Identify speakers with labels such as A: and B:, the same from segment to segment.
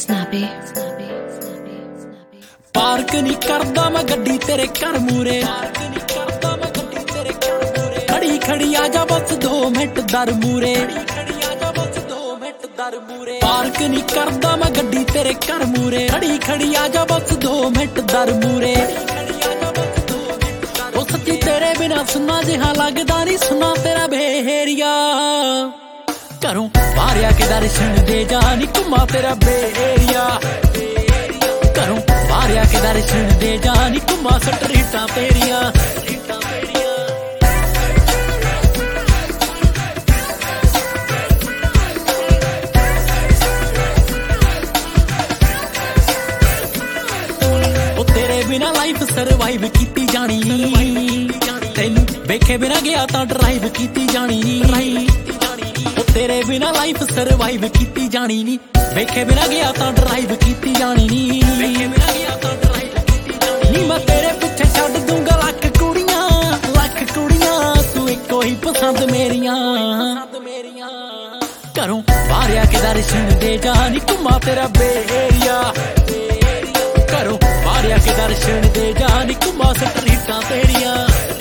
A: snappy.
B: Park नहीं करदा मैं गड्डी तेरे घर मूरे, खड़ी खड़ी आजा बस 2 मिनट दर मूरे। पार्क नहीं करदा मैं गड्डी तेरे घर मूरे, खड़ी खड़ी आजा बस 2 मिनट दर मूरे। ओ सच्ची तेरे बिना सुना जिहा लगदा नहीं, सुना तेरा बेहरिया। घरों बाहर आके दर्शन दे जानी, घुमा तेरा बेहरिया। घरों बाहर आके दर्शन दे जानी, घुमा स्ट्रीटां तेरियां। तेरे बिना लाइफ सरवाइव कीती जानी, तैनू वेखे बिना गया तां ड्राइव कीती जानी। तेरे बिना लाइफ सरवाइव कीती जानी नी, वेखे बिना गया तां ड्राइव कीती जानी नी। नी मैं तेरे पिछे छड्ड दूंगा लख कुड़ियां, तू इको ही पसंद मेरियां। घरों बाहर आके दर्शन दे जानी, घुमा तेरा बेहरिया। घरों बाहर आके दर्शन दे जानी, घुमा स्ट्रीटां तेरियां।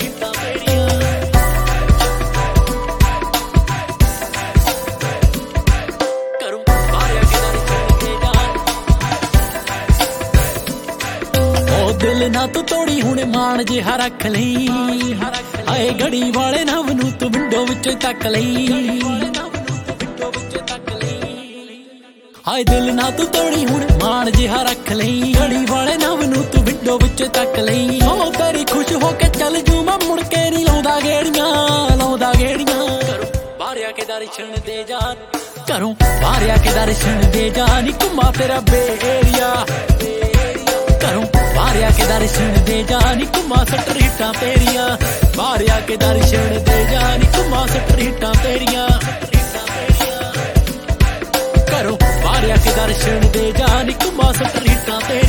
B: दिल ना तू तोड़ी हुण मान जिहा रख लई, हाए घड़ी वाले नव नू तू विंडो विचों तक लई। हाए दिल ना तू तोड़ी हुण मान जिहा रख लई, घड़ी वाले नव नू तू विंडो विचों तक लई। हो तेरी खुश हो के चल जू मैं, मुड़ के नहीं लाउंदा गेड़ियां। घरों बाहर आके दर्शन दे जान, घरों बाहर आके दर्शन दे जानी, घुमा तेरा बेहरिया। घरों बाहर आके दर्शन दे जानी, घुमा स्ट्रीटां तेरियां। बाहर आके दर्शन दे जानी, घुमा स्ट्रीटां तेरियां। घरों बाहर आके दर्शन दे जानी, घुमा स्ट्रीटां तेरियां।